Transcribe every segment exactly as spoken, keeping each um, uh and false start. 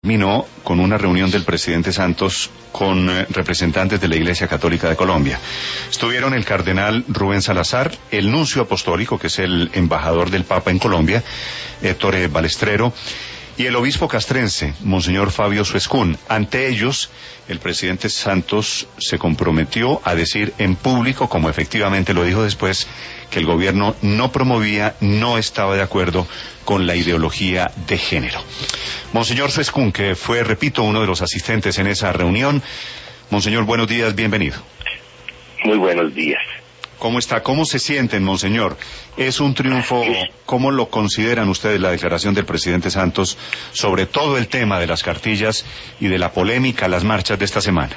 Terminó con una reunión del presidente Santos con eh, representantes de la Iglesia Católica de Colombia. Estuvieron el cardenal Rubén Salazar, el nuncio apostólico, que es el embajador del Papa en Colombia, Héctor Balestrero, y el obispo castrense, Monseñor Fabio Suescún. Ante ellos, el presidente Santos se comprometió a decir en público, como efectivamente lo dijo después, que el gobierno no promovía, no estaba de acuerdo con la ideología de género. Monseñor Suescún, que fue, repito, uno de los asistentes en esa reunión. Monseñor, buenos días, bienvenido. Muy buenos días. ¿Cómo está? ¿Cómo se sienten, monseñor? ¿Es un triunfo? ¿Cómo lo consideran ustedes la declaración del presidente Santos sobre todo el tema de las cartillas y de la polémica, las marchas de esta semana?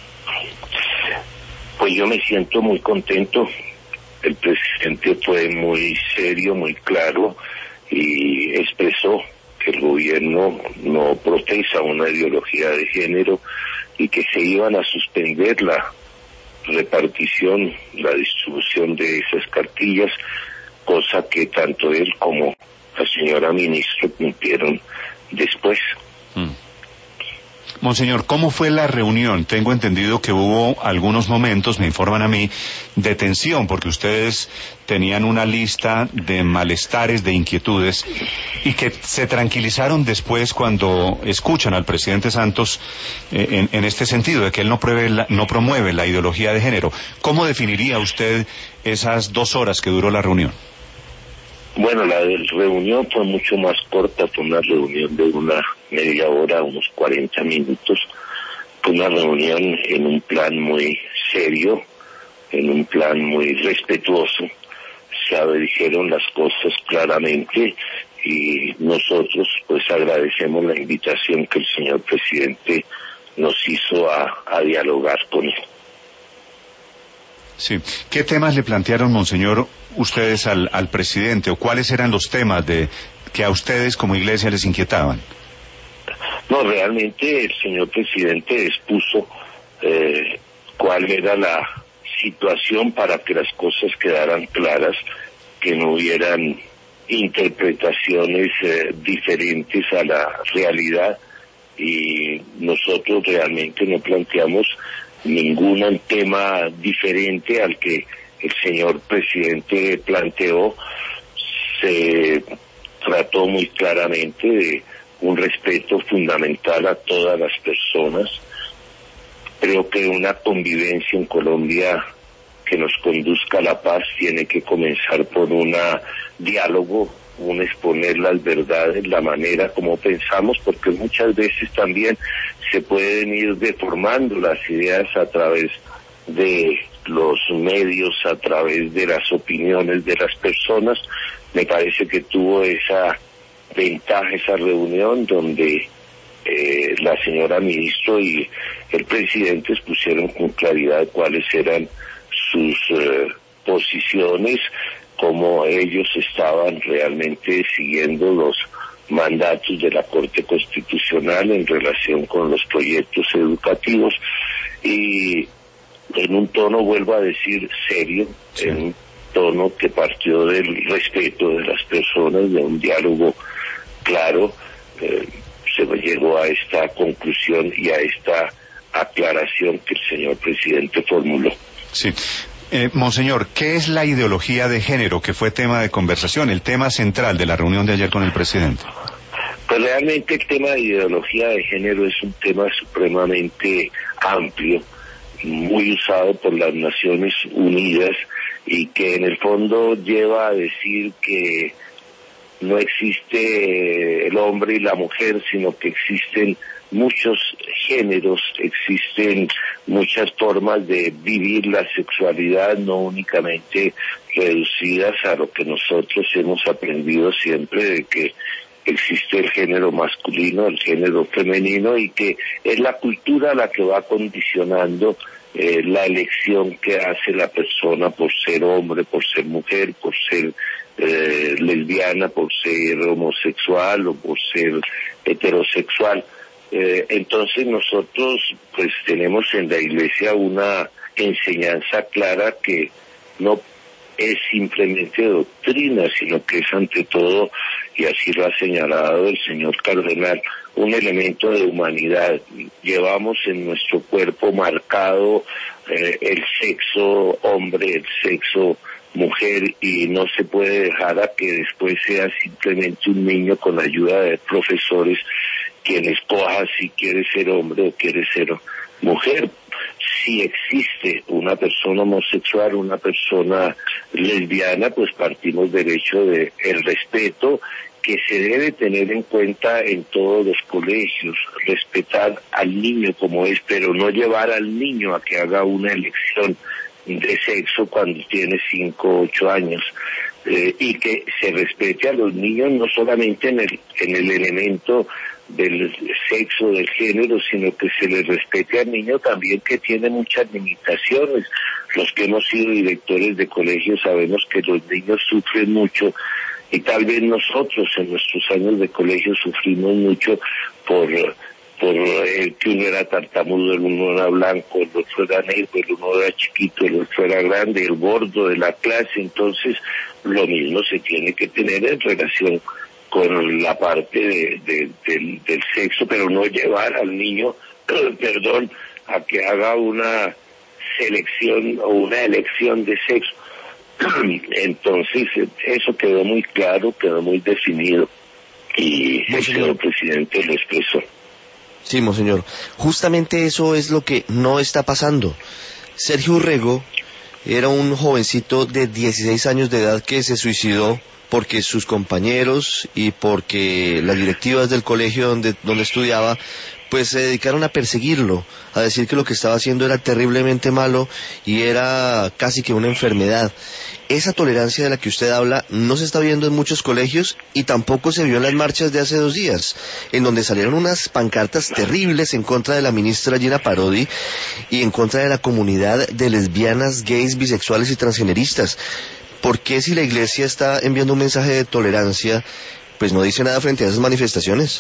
Pues yo me siento muy contento. El presidente fue muy serio, muy claro y expresó que el gobierno no profesa una ideología de género y que se iban a suspender la repartición, la distribución de esas cartillas, cosa que tanto él como la señora ministra cumplieron después. Mm. Monseñor, ¿cómo fue la reunión? Tengo entendido que hubo algunos momentos, me informan a mí, de tensión, porque ustedes tenían una lista de malestares, de inquietudes, y que se tranquilizaron después cuando escuchan al presidente Santos eh, en, en este sentido, de que él no, pruebe la, no promueve la ideología de género. ¿Cómo definiría usted esas dos horas que duró la reunión? Bueno, la reunión fue mucho más corta, fue una reunión de una media hora, unos cuarenta minutos. Fue una reunión en un plan muy serio, en un plan muy respetuoso. Se dijeron las cosas claramente y nosotros pues agradecemos la invitación que el señor presidente nos hizo a, a dialogar con él. Sí. ¿Qué temas le plantearon, monseñor, ustedes al, al presidente, o cuáles eran los temas de que a ustedes como iglesia les inquietaban? No, realmente el señor presidente expuso eh, cuál era la situación para que las cosas quedaran claras, que no hubieran interpretaciones eh, diferentes a la realidad, y nosotros realmente no planteamos ningún tema diferente al que el señor presidente planteó. Se trató muy claramente de un respeto fundamental a todas las personas. Creo que una convivencia en Colombia que nos conduzca a la paz tiene que comenzar por un diálogo, un exponer las verdades, la manera como pensamos, porque muchas veces también se pueden ir deformando las ideas a través de los medios, a través de las opiniones de las personas. Me parece que tuvo esa ventaja esa reunión donde eh, la señora ministro y el presidente expusieron con claridad cuáles eran sus eh, posiciones, cómo ellos estaban realmente siguiendo los mandatos de la Corte Constitucional en relación con los proyectos educativos, y en un tono, vuelvo a decir, serio, sí. En un tono que partió del respeto de las personas, de un diálogo claro, eh, se llegó a esta conclusión y a esta aclaración que el señor presidente formuló. Sí. Eh, monseñor, ¿qué es la ideología de género que fue tema de conversación, el tema central de la reunión de ayer con el presidente? Pues realmente el tema de ideología de género es un tema supremamente amplio, muy usado por las Naciones Unidas, y que en el fondo lleva a decir que no existe el hombre y la mujer, sino que existen muchos géneros, existen muchas formas de vivir la sexualidad, no únicamente reducidas a lo que nosotros hemos aprendido siempre, de que existe el género masculino, el género femenino, y que es la cultura la que va condicionando eh, la elección que hace la persona por ser hombre, por ser mujer, por ser eh, lesbiana, por ser homosexual o por ser heterosexual. Eh, entonces nosotros pues tenemos en la iglesia una enseñanza clara que no es simplemente doctrina, sino que es ante todo, y así lo ha señalado el señor cardenal, un elemento de humanidad. Llevamos en nuestro cuerpo marcado eh, el sexo hombre, el sexo mujer, y no se puede dejar a que después sea simplemente un niño con ayuda de profesores quien escoja si quiere ser hombre o quiere ser mujer. Si existe una persona homosexual, una persona lesbiana, pues partimos del hecho de el respeto que se debe tener en cuenta en todos los colegios, respetar al niño como es, pero no llevar al niño a que haga una elección de sexo cuando tiene cinco o ocho años, eh, y que se respete a los niños no solamente en el, en el elemento del sexo, del género, sino que se les respete al niño también, que tiene muchas limitaciones. Los que hemos sido directores de colegios sabemos que los niños sufren mucho, y tal vez nosotros en nuestros años de colegio sufrimos mucho por por el que uno era tartamudo, el uno era blanco, el otro era negro, el uno era chiquito, el otro era grande, el gordo de la clase. Entonces lo mismo se tiene que tener en relación con la parte de, de, del, del sexo, pero no llevar al niño, perdón, a que haga una selección o una elección de sexo. Entonces eso quedó muy claro, quedó muy definido, y el señor presidente lo expresó. Sí, monseñor. Justamente eso es lo que no está pasando. Sergio Urrego era un jovencito de dieciséis años de edad que se suicidó porque sus compañeros y porque las directivas del colegio donde, donde estudiaba pues se dedicaron a perseguirlo, a decir que lo que estaba haciendo era terriblemente malo y era casi que una enfermedad. Esa tolerancia de la que usted habla no se está viendo en muchos colegios y tampoco se vio en las marchas de hace dos días, en donde salieron unas pancartas terribles en contra de la ministra Gina Parodi y en contra de la comunidad de lesbianas, gays, bisexuales y transgeneristas. ¿Por qué, si la Iglesia está enviando un mensaje de tolerancia, pues no dice nada frente a esas manifestaciones?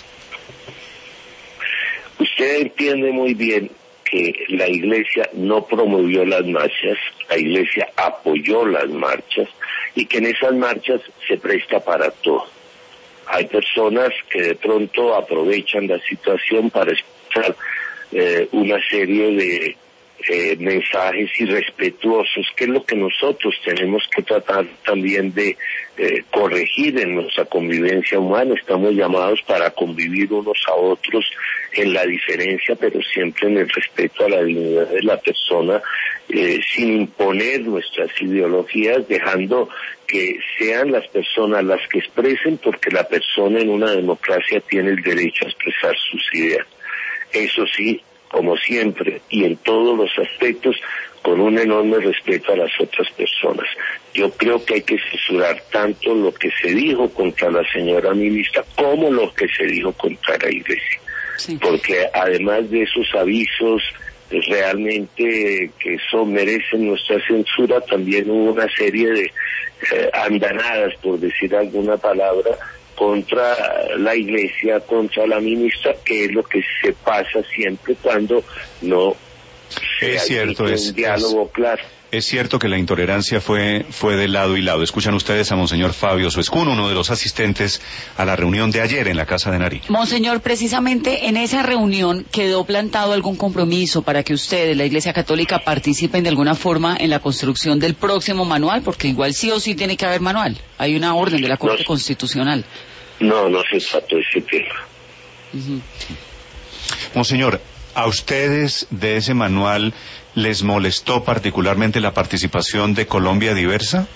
Usted entiende muy bien que la Iglesia no promovió las marchas, la Iglesia apoyó las marchas, y que en esas marchas se presta para todo. Hay personas que de pronto aprovechan la situación para expresar eh, una serie de eh, mensajes irrespetuosos, que es lo que nosotros tenemos que tratar también de eh, corregir en nuestra convivencia humana. Estamos llamados para convivir unos a otros en la diferencia, pero siempre en el respeto a la dignidad de la persona, eh, sin imponer nuestras ideologías, dejando que sean las personas las que expresen, porque la persona en una democracia tiene el derecho a expresar sus ideas. Eso sí, como siempre y en todos los aspectos, con un enorme respeto a las otras personas. Yo creo que hay que censurar tanto lo que se dijo contra la señora ministra como lo que se dijo contra la Iglesia. Sí. Porque además de esos avisos realmente que eso merecen nuestra censura, también hubo una serie de eh, andanadas, por decir alguna palabra, contra la Iglesia, contra la ministra, que es lo que se pasa siempre cuando no se es cierto, un es, diálogo es, claro. Es cierto que la intolerancia fue, fue de lado y lado. Escuchan ustedes a Monseñor Fabio Suescún, uno de los asistentes a la reunión de ayer en la Casa de Nariño. Monseñor, precisamente en esa reunión quedó plantado algún compromiso para que ustedes, la Iglesia Católica, participen de alguna forma en la construcción del próximo manual, porque igual sí o sí tiene que haber manual. Hay una orden de la Corte no, Constitucional. No, no se trató ese tema. Uh-huh. Monseñor, ¿a ustedes de ese manual les molestó particularmente la participación de Colombia Diversa?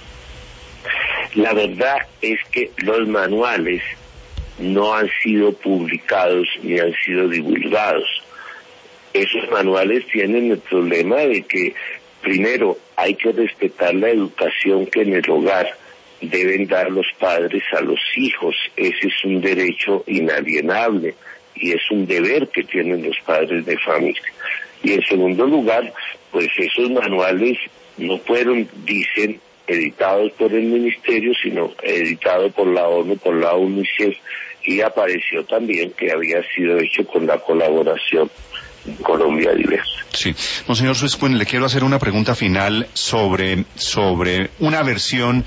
La verdad es que los manuales no han sido publicados ni han sido divulgados. Esos manuales tienen el problema de que, primero, hay que respetar la educación que en el hogar deben dar los padres a los hijos. Ese es un derecho inalienable y es un deber que tienen los padres de familia. Y en segundo lugar, pues esos manuales no fueron, dicen, editados por el ministerio, sino editados por la ONU, por la UNICEF, y apareció también que había sido hecho con la colaboración de Colombia Diversa. Sí. Monseñor Suescún, le quiero hacer una pregunta final sobre, sobre una versión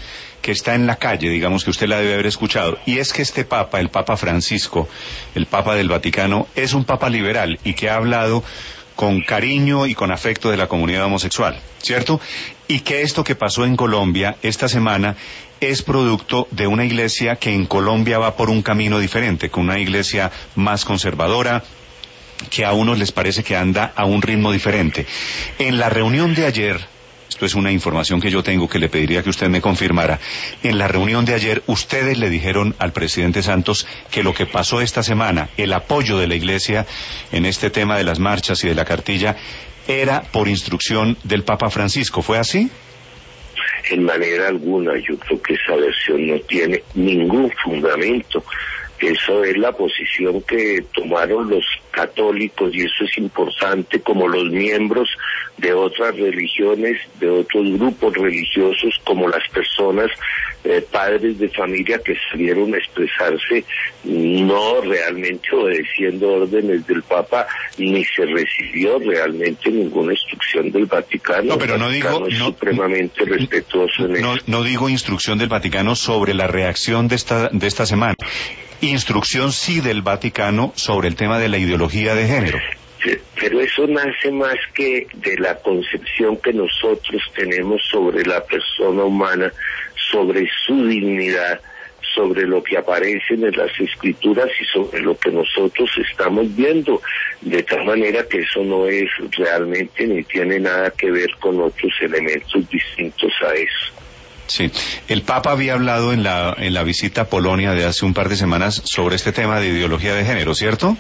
que está en la calle, digamos que usted la debe haber escuchado, y es que este Papa, el Papa Francisco, el Papa del Vaticano, es un Papa liberal y que ha hablado con cariño y con afecto de la comunidad homosexual, ¿cierto? Y que esto que pasó en Colombia esta semana es producto de una iglesia que en Colombia va por un camino diferente, con una iglesia más conservadora, que a unos les parece que anda a un ritmo diferente. En la reunión de ayer, esto es una información que yo tengo que le pediría que usted me confirmara, en la reunión de ayer ustedes le dijeron al presidente Santos que lo que pasó esta semana, el apoyo de la iglesia en este tema de las marchas y de la cartilla, era por instrucción del Papa Francisco, ¿fue así? En manera alguna, yo creo que esa versión no tiene ningún fundamento. Eso es la posición que tomaron los católicos, y eso es importante, como los miembros de otras religiones, de otros grupos religiosos, como las personas, eh, padres de familia que salieron a expresarse, no realmente obedeciendo órdenes del Papa, ni se recibió realmente ninguna instrucción del Vaticano. No, pero no el Vaticano digo, es no, supremamente respetuoso en no, eso. no digo instrucción del Vaticano sobre la reacción de esta, de esta semana. Instrucción sí del Vaticano sobre el tema de la ideología de género. Pero eso nace más que de la concepción que nosotros tenemos sobre la persona humana, sobre su dignidad, sobre lo que aparece en las escrituras y sobre lo que nosotros estamos viendo, de tal manera que eso no es realmente ni tiene nada que ver con otros elementos distintos a eso. Sí, el Papa había hablado en la en la visita a Polonia de hace un par de semanas sobre este tema de ideología de género, ¿cierto?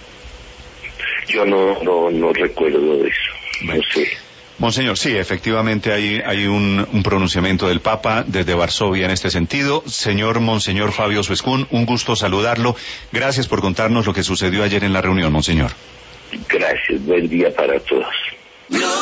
Yo no no no recuerdo de eso, bueno. No sé. Monseñor, sí, efectivamente hay hay un, un pronunciamiento del Papa desde Varsovia en este sentido. Señor Monseñor Fabio Suescún, un gusto saludarlo. Gracias por contarnos lo que sucedió ayer en la reunión, Monseñor. Gracias, buen día para todos.